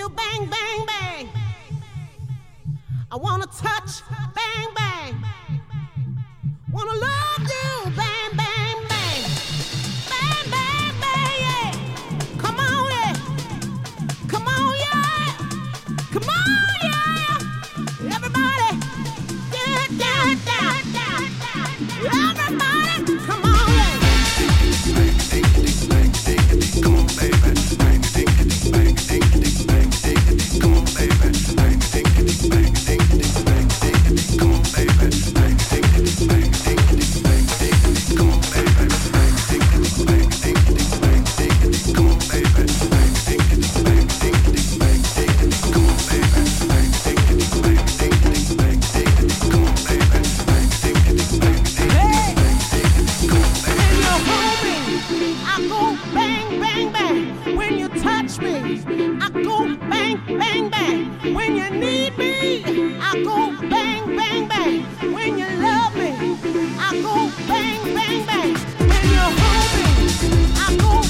feel bang, bang, bang. I wanna touch, bang, bang. Wanna love you, bang, bang, bang. Bang, bang, bang, yeah. Come on, yeah. Come on, yeah. Come on, yeah. Everybody, get it down, down, down, down. Everybody, come on, yeah. Come on, baby. Bang, diggity, bang, diggity, bang, diggity. Come on, baby. Bang, diggity, bang, diggity, bang, diggity. Come on, baby. Bang, diggity, bang, diggity, bang, diggity. Come on, baby. Bang, diggity, bang, diggity, bang, diggity. Come on, baby. Bang, diggity, bang, diggity, bang, diggity. Come on, baby. Bang, diggity, bang, diggity, bang, diggity. Come on, baby. Bang, diggity, bang, diggity, bang, diggity. Come on, baby. When you hold me, I go bang, bang, bang. When you touch me, I go bang, bang, bang. When you need me, I go bang, bang, bang. When you love me, I go bang, bang, bang. When you hold me, I go